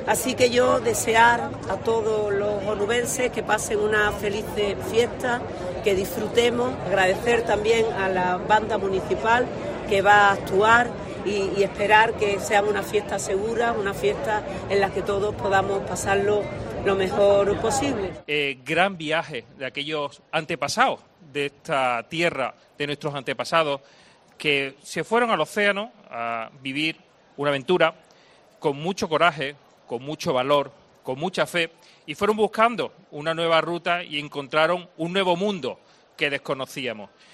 Así que yo desear a todos los onubenses que pasen una feliz fiesta, que disfrutemos, agradecer también a la banda municipal que va a actuar y esperar que sea una fiesta segura, una fiesta en la que todos podamos pasarlo lo mejor posible. Gran viaje de aquellos antepasados de esta tierra, de nuestros antepasados, que se fueron al océano a vivir una aventura con mucho coraje, con mucho valor, con mucha fe, y fueron buscando una nueva ruta y encontraron un nuevo mundo que desconocíamos.